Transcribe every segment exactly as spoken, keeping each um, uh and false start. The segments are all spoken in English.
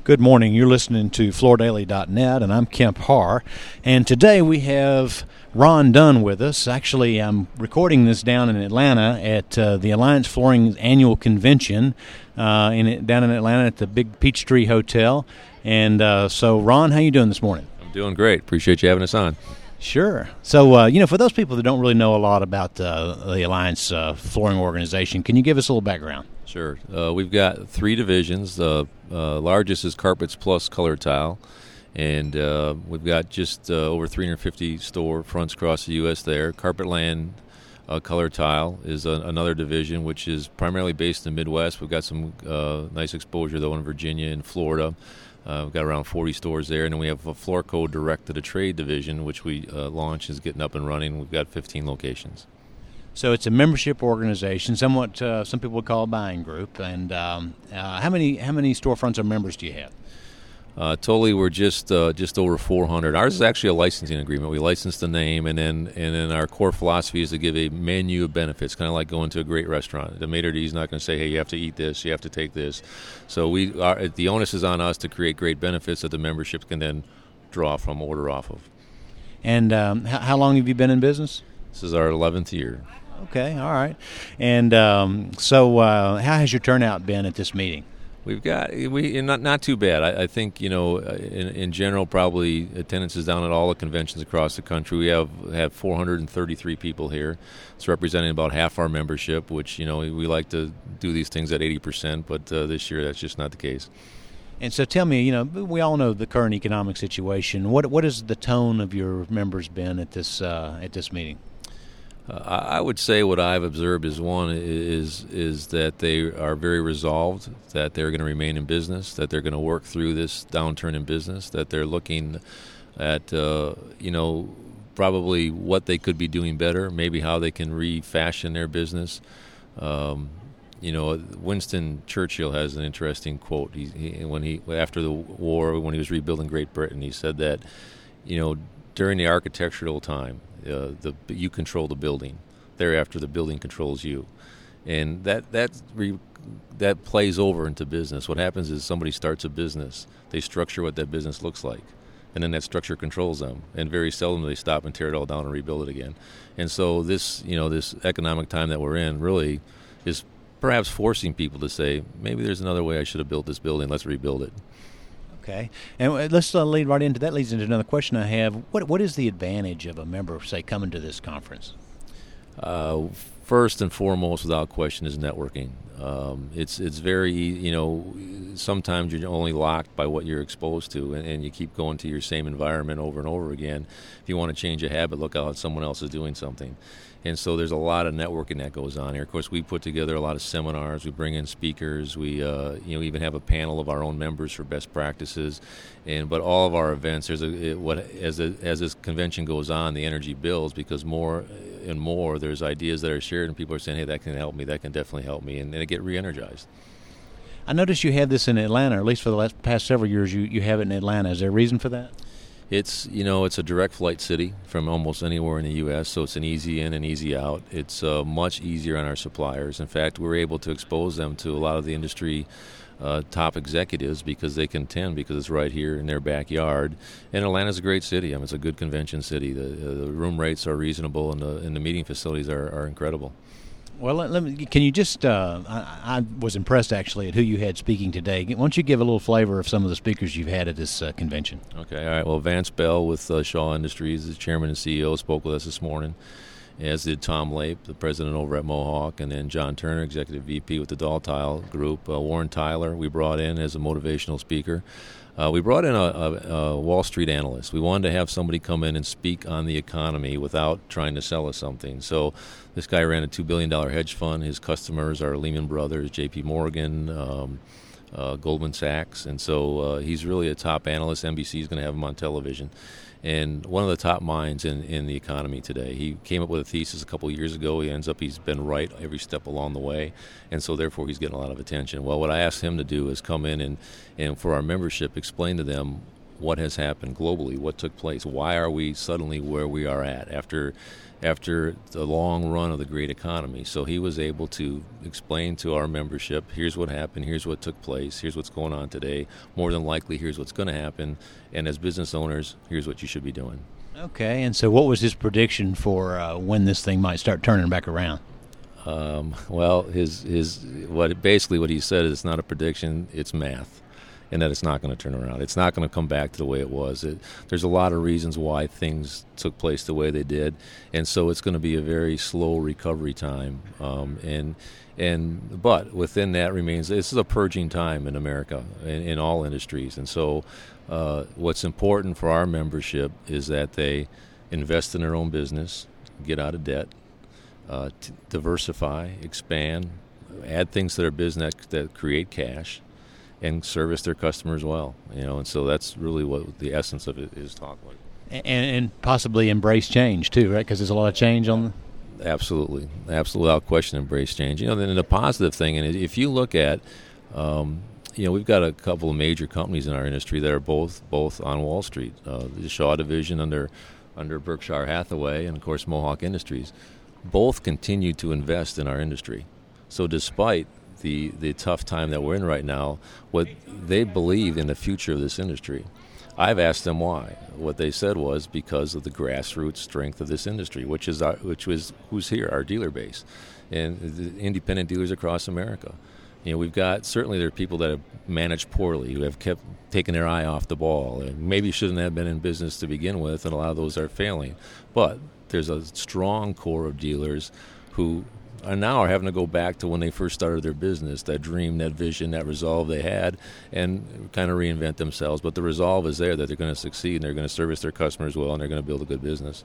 Good morning. You're listening to floor daily dot net, and I'm Kemp Harr. And today we have Ron Dunn with us. Actually, I'm recording this down in Atlanta at uh, the Alliance Flooring Annual Convention uh, in down in Atlanta at the Big Peachtree Hotel. And uh, so, Ron, how you doing this morning? I'm doing great. Appreciate you having us on. Sure. So, uh, you know, for those people that don't really know a lot about uh, the Alliance uh, Flooring Organization, can you give us a little background? Sure. Uh, we've got three divisions. The uh, largest is Carpets Plus Color Tile, and uh, we've got just uh, over three hundred fifty store fronts across the U S there. Carpetland uh, Color Tile is a, another division, which is primarily based in the Midwest. We've got some uh, nice exposure, though, in Virginia and Florida. Uh, we've got around forty stores there, and then we have a Floor Code Direct to the Trade division, which we uh, launched, is getting up and running. We've got fifteen locations. So it's a membership organization, somewhat uh, some people would call a buying group. And um, uh, how many how many storefronts or members do you have? Uh, totally, we're just uh, just over four hundred. Ours is actually a licensing agreement. We license the name, and then and then our core philosophy is to give a menu of benefits, kind of like going to a great restaurant. The maitre d' is not going to say, "Hey, you have to eat this, you have to take this." So we are, the onus is on us to create great benefits that the membership can then draw from, order off of. And um, how, how long have you been in business? This is our eleventh year. Okay, all right. And um, so, uh, how has your turnout been at this meeting? We've got we not not too bad. I, I think you know in, in general probably attendance is down at all the conventions across the country. We have have four hundred thirty-three people here. It's representing about half our membership, which you know we, we like to do these things at eighty percent, but uh, this year that's just not the case. And so, tell me, you know, we all know the current economic situation. What what has the tone of your members been at this uh, at this meeting? Uh, I would say what I've observed is one is is that they are very resolved, that they're going to remain in business, that they're going to work through this downturn in business, that they're looking at uh, you know probably what they could be doing better, maybe how they can refashion their business. Um, you know, Winston Churchill has an interesting quote. He, he when he after the war, when he was rebuilding Great Britain, he said that you know during the architectural time. Uh, the you control the building. Thereafter, the building controls you, and that that re, that plays over into business. What happens is somebody starts a business, they structure what that business looks like, and then that structure controls them. And very seldom do they stop and tear it all down and rebuild it again. And so this you know this economic time that we're in really is perhaps forcing people to say, maybe there's another way I should have built this building. Let's rebuild it. Okay, and let's uh, lead right into that. Leads into another question I have. What what is the advantage of a member, say, coming to this conference? Uh, first and foremost, without question, is networking. Um, it's it's very you know sometimes you're only locked by what you're exposed to, and, and you keep going to your same environment over and over again. If you want to change a habit, look out, someone else is doing something. And so there's a lot of networking that goes on here. Of course, we put together a lot of seminars. We bring in speakers. We, uh, you know, even have a panel of our own members for best practices. And but all of our events, there's a it, what as a, as this convention goes on, the energy builds because more and more there's ideas that are shared, and people are saying, "Hey, that can help me. That can definitely help me," and then it get re-energized. I noticed you have this in Atlanta, or at least for the last past several years. You you have it in Atlanta. Is there a reason for that? It's you know it's a direct flight city from almost anywhere in the U S, so it's an easy in and easy out. It's uh, much easier on our suppliers. In fact, we're able to expose them to a lot of the industry uh, top executives because they can attend because it's right here in their backyard. And Atlanta's a great city. I mean, it's a good convention city. The, uh, the room rates are reasonable, and the and the meeting facilities are, are incredible. Well, let, let me, can you just, uh, I, I was impressed actually at who you had speaking today. Why don't you give a little flavor of some of the speakers you've had at this uh, convention? Okay, all right. Well, Vance Bell with uh, Shaw Industries, the chairman and C E O, spoke with us this morning, as did Tom Lape, the president over at Mohawk, and then John Turner, executive V P with the Doll Tile Group. Uh, Warren Tyler we brought in as a motivational speaker. Uh, we brought in a, a, a Wall Street analyst. We wanted to have somebody come in and speak on the economy without trying to sell us something. So this guy ran a two billion dollars hedge fund. His customers are Lehman Brothers, J P Morgan, um, uh, Goldman Sachs. And so uh, he's really a top analyst. N B C is going to have him on television. And one of the top minds in, in the economy today. He came up with a thesis a couple of years ago. He ends up he's been right every step along the way, and so therefore he's getting a lot of attention. Well, what I asked him to do is come in and, and for our membership, explain to them what has happened globally, what took place, why are we suddenly where we are at after after the long run of the great economy. So he was able to explain to our membership, here's what happened, here's what took place, here's what's going on today, more than likely here's what's going to happen, and as business owners, here's what you should be doing. Okay, and so what was his prediction for uh, when this thing might start turning back around? Um, well, his his what basically what he said is it's not a prediction, it's math, and that it's not going to turn around. It's not going to come back to the way it was. It, there's a lot of reasons why things took place the way they did, and so it's going to be a very slow recovery time. Um, and and but within that remains this is a purging time in America in, in all industries, and so uh, what's important for our membership is that they invest in their own business, get out of debt. Uh, t- diversify, expand, add things to their business that, that create cash, and service their customers well. You know, and so that's really what the essence of it is talking about. And, and possibly embrace change too, right? Because there's a lot of change on the... Absolutely, absolutely, without question, embrace change. You know, then the positive thing, and if you look at, um, you know, we've got a couple of major companies in our industry that are both both on Wall Street. Uh, the Shaw division under under Berkshire Hathaway, and of course Mohawk Industries. Both continue to invest in our industry. So despite the, the tough time that we're in right now, what they believe in the future of this industry. I've asked them why. What they said was because of the grassroots strength of this industry, which is our, which was who's here, our dealer base, and the independent dealers across America. You know, we've got, certainly there are people that have managed poorly, who have kept taking their eye off the ball, and maybe shouldn't have been in business to begin with, and a lot of those are failing. But there's a strong core of dealers who are now are having to go back to when they first started their business, that dream, that vision, that resolve they had, and kind of reinvent themselves. But the resolve is there that they're going to succeed, and they're going to service their customers well, and they're going to build a good business.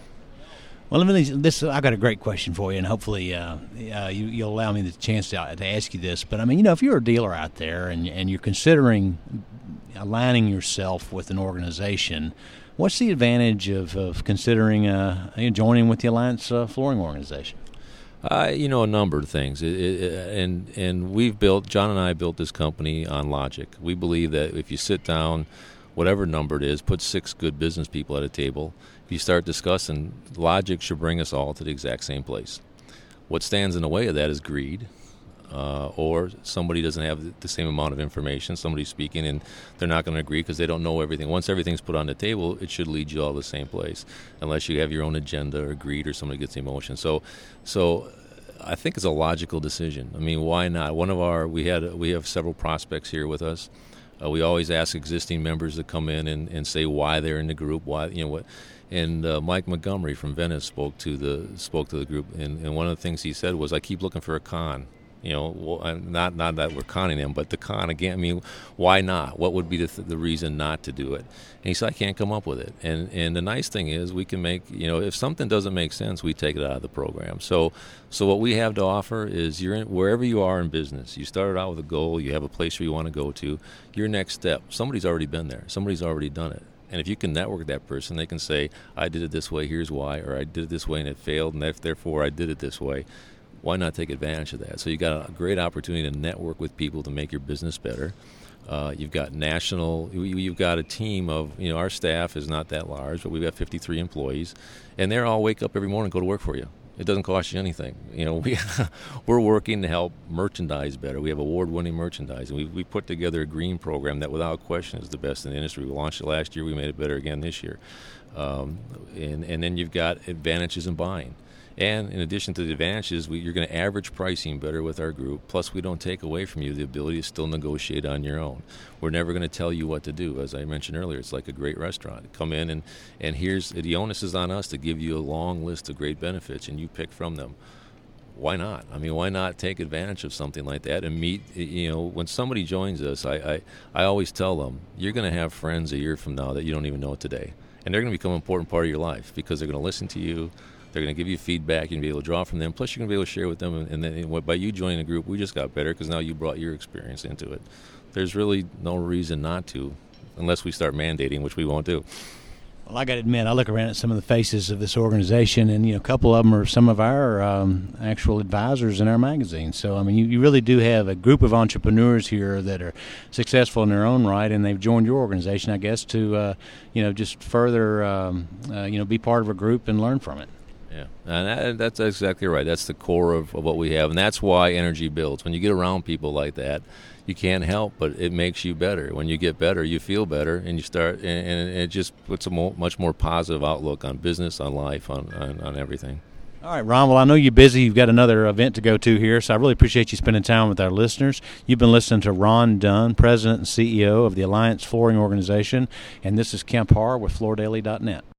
Well, let me, this I got a great question for you, and hopefully uh, uh, you, you'll allow me the chance to, to ask you this. But I mean, you know, if you're a dealer out there and and you're considering aligning yourself with an organization, what's the advantage of, of considering uh, joining with the Alliance uh, Flooring Organization? Uh, you know, a number of things, it, it, and and we've built. John and I built this company on logic. We believe that if you sit down, whatever number it is, put six good business people at a table. If you start discussing, logic should bring us all to the exact same place. What stands in the way of that is greed, uh, or somebody doesn't have the same amount of information. Somebody's speaking and they're not going to agree because they don't know everything. Once everything's put on the table, it should lead you all to the same place, unless you have your own agenda or greed or somebody gets emotion. So, so I think it's a logical decision. I mean, why not? One of our we had we have several prospects here with us. Uh, we always ask existing members to come in and, and say why they're in the group, why you know what. And uh, Mike Montgomery from Venice spoke to the spoke to the group, and, and one of the things he said was, "I keep looking for a con." You know, well, I'm not not that we're conning him, but the con again. I mean, why not? What would be the, th- the reason not to do it? And he said, "I can't come up with it." And and the nice thing is, we can make you know, if something doesn't make sense, we take it out of the program. So so what we have to offer is, you're in, wherever you are in business, you started out with a goal, you have a place where you want to go to. Your next step, somebody's already been there, somebody's already done it. And if you can network with that person, they can say, I did it this way, here's why, or I did it this way and it failed, and therefore I did it this way. Why not take advantage of that? So you've got a great opportunity to network with people to make your business better. Uh, you've got national, you've got a team of, you know, our staff is not that large, but we've got fifty-three employees, and they all wake up every morning and go to work for you. It doesn't cost you anything. You know, we, we're working to help merchandise better. We have award-winning merchandise, and we we put together a green program that, without question, is the best in the industry. We launched it last year. We made it better again this year. Um, and, and then you've got advantages in buying. And in addition to the advantages, we, you're going to average pricing better with our group. Plus, we don't take away from you the ability to still negotiate on your own. We're never going to tell you what to do. As I mentioned earlier, it's like a great restaurant. Come in, and, and here's the onus is on us to give you a long list of great benefits, and you pick from them. Why not? I mean, why not take advantage of something like that and meet, you know, when somebody joins us, I, I, I always tell them, you're going to have friends a year from now that you don't even know today. And they're going to become an important part of your life because they're going to listen to you. They're going to give you feedback. You're going to be able to draw from them. Plus, you're going to be able to share with them. And then by you joining the group, we just got better because now you brought your experience into it. There's really no reason not to, unless we start mandating, which we won't do. Well, I got to admit, I look around at some of the faces of this organization, and you know, a couple of them are some of our um, actual advisors in our magazine. So, I mean, you, you really do have a group of entrepreneurs here that are successful in their own right, and they've joined your organization, I guess, to uh, you know, just further um, uh, you know, be part of a group and learn from it. Yeah, and that, that's exactly right. That's the core of, of what we have, and that's why energy builds. When you get around people like that, you can't help but it makes you better. When you get better, you feel better, and you start, and, and it just puts a mo- much more positive outlook on business, on life, on, on, on everything. All right, Ron, well, I know you're busy. You've got another event to go to here, so I really appreciate you spending time with our listeners. You've been listening to Ron Dunn, President and C E O of the Alliance Flooring Organization, and this is Kemp Harr with Floor Daily dot net.